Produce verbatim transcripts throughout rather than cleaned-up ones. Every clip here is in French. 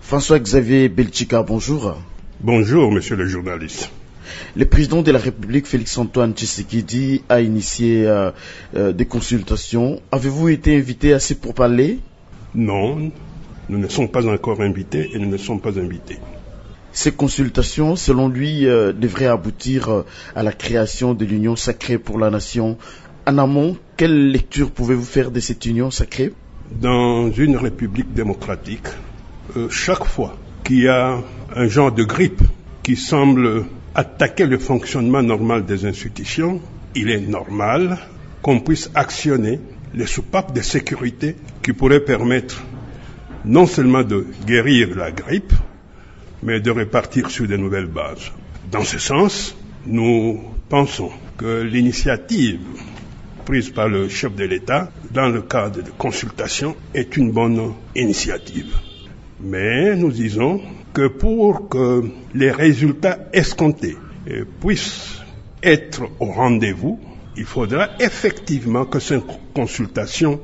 François-Xavier Belchika, bonjour. Bonjour, monsieur le journaliste. Le président de la République, Félix-Antoine Tshisekedi, a initié euh, euh, des consultations. Avez-vous été invité à ces pourparlers? Non, nous ne sommes pas encore invités et nous ne sommes pas invités. Ces consultations, selon lui, euh, devraient aboutir euh, à la création de l'Union sacrée pour la nation. En amont, quelle lecture pouvez-vous faire de cette Union sacrée? Dans une république démocratique, euh, chaque fois qu'il y a un genre de grippe qui semble attaquer le fonctionnement normal des institutions, il est normal qu'on puisse actionner les soupapes de sécurité qui pourraient permettre non seulement de guérir la grippe, mais de repartir sur de nouvelles bases. Dans ce sens, nous pensons que l'initiative prise par le chef de l'État dans le cadre de consultation est une bonne initiative. Mais nous disons que pour que les résultats escomptés puissent être au rendez-vous, il faudra effectivement que cette consultation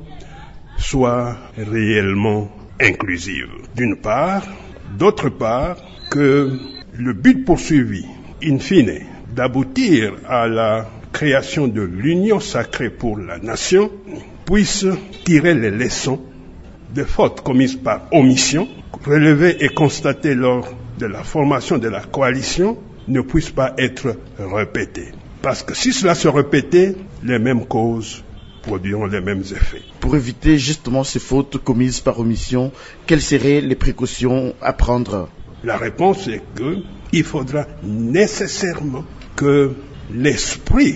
soit réellement inclusive. D'une part, d'autre part, que le but poursuivi, in fine, d'aboutir à la création de l'Union sacrée pour la nation, puisse tirer les leçons des fautes commises par omission, relevées et constatées lors de la formation de la coalition, ne puissent pas être répétées. Parce que si cela se répétait, les mêmes causes produiront les mêmes effets. Pour éviter justement ces fautes commises par omission, quelles seraient les précautions à prendre? La réponse est que il faudra nécessairement que l'esprit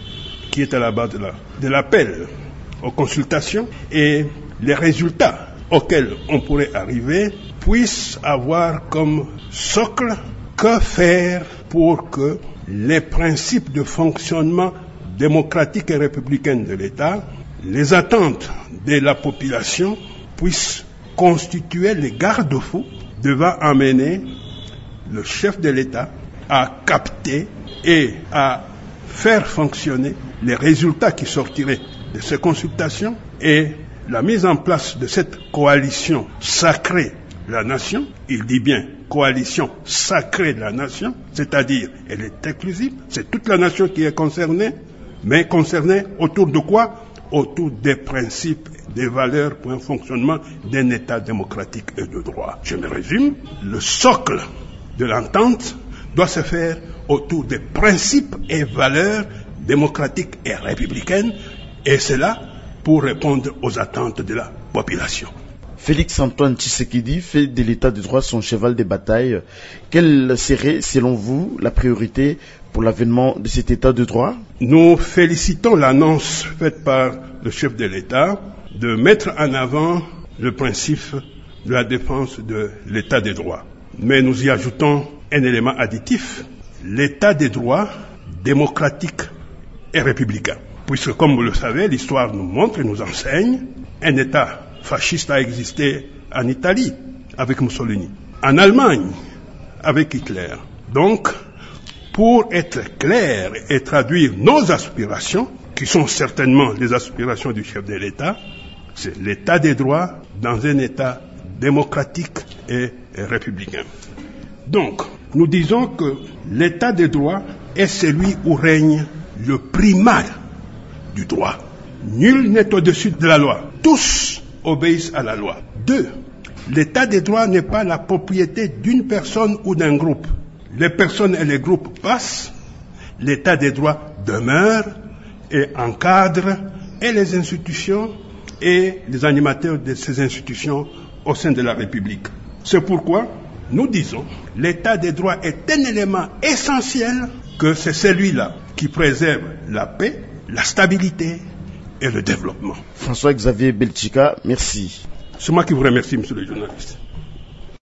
qui est à la base de, la, de l'appel aux consultations et les résultats auxquels on pourrait arriver puissent avoir comme socle que faire pour que les principes de fonctionnement démocratique et républicain de l'État, les attentes de la population puissent constituer les garde-fous devant amener le chef de l'État à capter et à faire fonctionner les résultats qui sortiraient de ces consultations et la mise en place de cette coalition sacrée de la nation, il dit bien coalition sacrée de la nation, c'est-à-dire elle est inclusive, c'est toute la nation qui est concernée, mais concernée autour de quoi? Autour des principes, des valeurs pour un fonctionnement d'un État démocratique et de droit. Je me résume, le socle de l'entente doit se faire autour des principes et valeurs démocratiques et républicaines, et cela pour répondre aux attentes de la population. Félix-Antoine Tshisekedi fait de l'état de droit son cheval de bataille. Quelle serait, selon vous, la priorité pour l'avènement de cet état de droit? Nous félicitons l'annonce faite par le chef de l'État de mettre en avant le principe de la défense de l'état de droit. Mais nous y ajoutons un élément additif, l'état de droit démocratique et républicain. Puisque, comme vous le savez, l'histoire nous montre et nous enseigne, un État fasciste a existé en Italie avec Mussolini, en Allemagne avec Hitler. Donc, pour être clair et traduire nos aspirations, qui sont certainement les aspirations du chef de l'État, c'est l'état des droits dans un État démocratique et républicain. Donc, nous disons que l'état des droits est celui où règne le primat du droit. Nul n'est au-dessus de la loi. Tous obéissent à la loi. Deux, l'état des droits n'est pas la propriété d'une personne ou d'un groupe. Les personnes et les groupes passent, l'état des droits demeure et encadre et les institutions et les animateurs de ces institutions au sein de la République. C'est pourquoi nous disons l'état des droits est un élément essentiel, que c'est celui-là qui préserve la paix, la stabilité et le développement. François-Xavier Belchika, merci. C'est moi qui vous remercie, monsieur le journaliste.